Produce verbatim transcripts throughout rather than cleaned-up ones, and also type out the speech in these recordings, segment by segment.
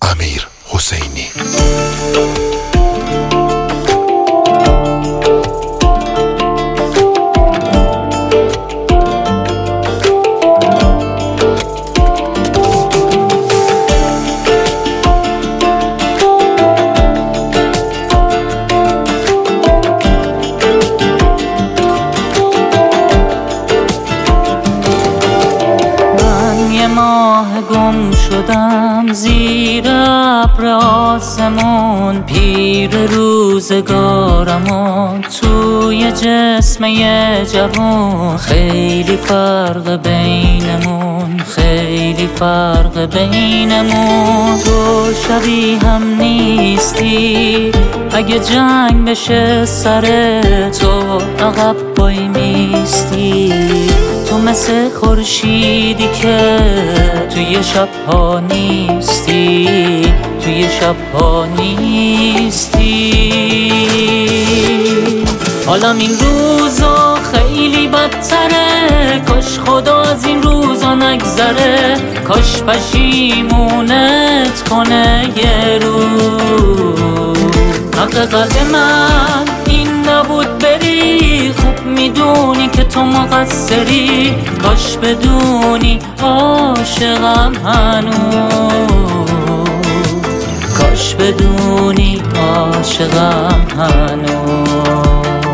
امیر حسینی. گم شدم زیر ابر آسمون، پیر روزگارمون توی جسم یه جوون. خیلی فرق بینمون، خیلی فرق بینمون. تو شبیه هم نیستی، اگه جنگ بشه سر تو عقب وای میستی. تو مثل خورشیدی که توی شب‌ها نیستی، توی شب‌ها نیستی. حالا این روزا خیلی بدتره، کاش خدا از این روزا نگذره. کاش پشیمونت کنه یه روز. حق قلب من این نبود بری، خوب میدونی که تو مقصری. کاش بدونی عاشقم هنوز، کاش بدونی عاشقم هنوز.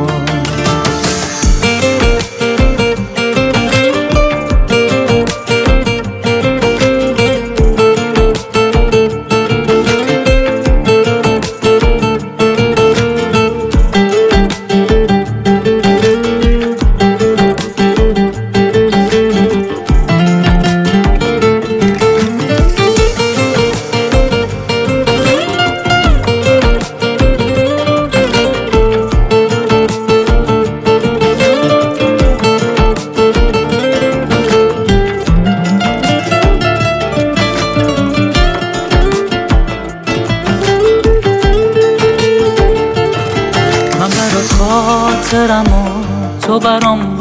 خاطرم و تو برام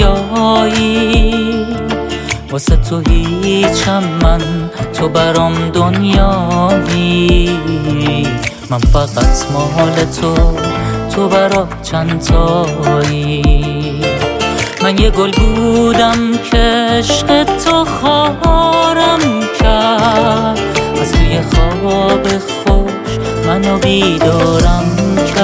رویایی، واسه تو هیچم من، تو برام دنیایی. من فقط مال تو، تو برام چند تایی. من یه گل بودم که عشق تو خارم کرد، از توی خواب خوش منو بیدارم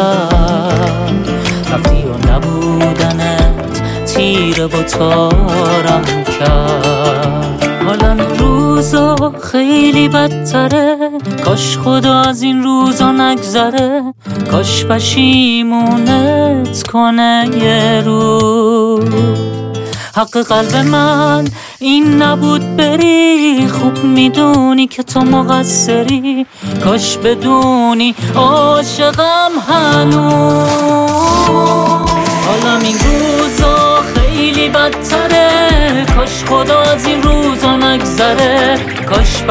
کرد. رفتی و نبودنت تیره و تارم کرد. حالا روزا خیلی بدتره، کاش خدا از این روزا نگذره. کاش پشیمونت کنه یه روز. حق قلب من این نبود بری، خوب میدونی که تو مقصری. کاش بدونی عاشقم هنوز. حالا این روزا خیلی بدتره، کاش خدا از این روزا نگذره. کاش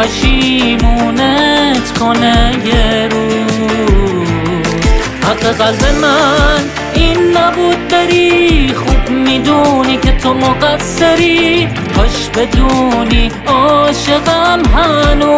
پشیمونت کنه یه روز. حق قلب من این نبود بری، خوب میدونی که تو مقصری. کاش بدونی عاشقم هنوز.